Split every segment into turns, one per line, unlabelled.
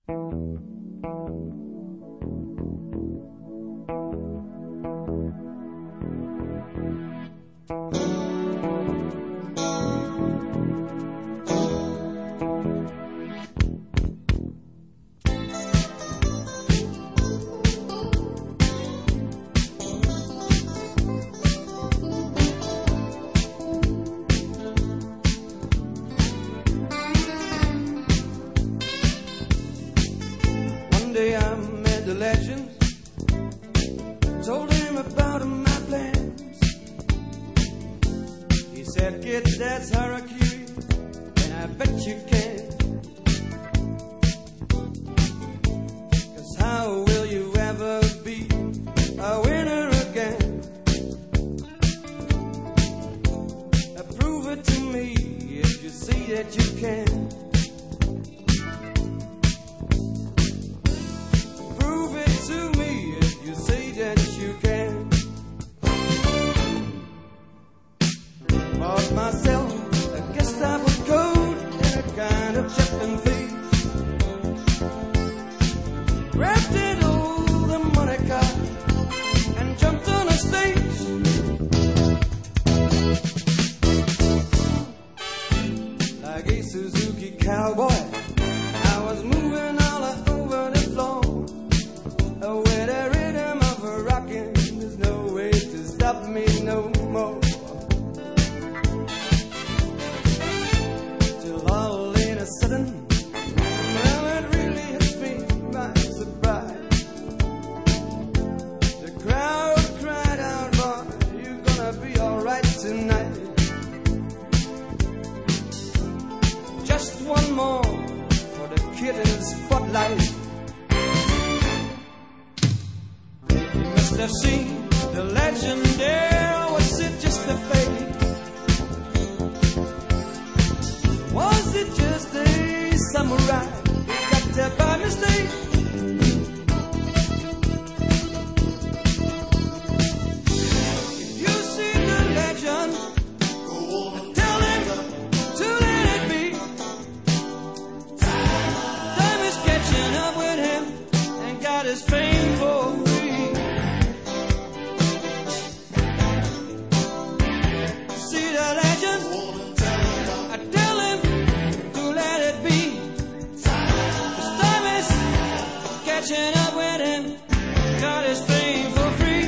One day I met the legend, told him about my plans. He said, "Kid, that's harakiri, and I bet you can. 'Cause how will you ever be a winner again? Prove it to me if you see that you can. Prove it to me if you say that you can." Bought myself a Gestapo coat and a kind of Chaplin face. Rented all the money car and jumped on a stage. Like a Suzuki cowboy, I was moving all over the floor. With the rhythm of a rockin', there's no way to stop me no more. Till all in a sudden, well, it really hits me by surprise. The crowd cried out, "Boy, you're gonna be alright tonight." Just one more for the kid in the spotlight. You must have seen the legend there, or was it just a fake? Was it just a samurai who got there by mistake? If you see the legend, tell him to let it be. Time is catching up with him and got his fame for free. See the legend? I tell him to let it be. 'Cause time is catching up with him, got his fame for free.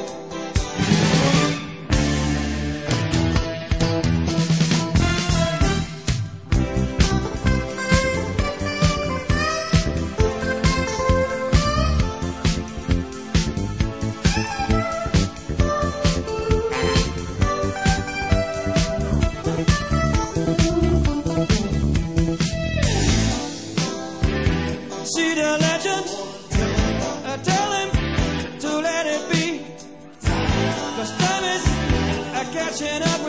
See the legend? Tell him to let it be. 'Cause time is catching up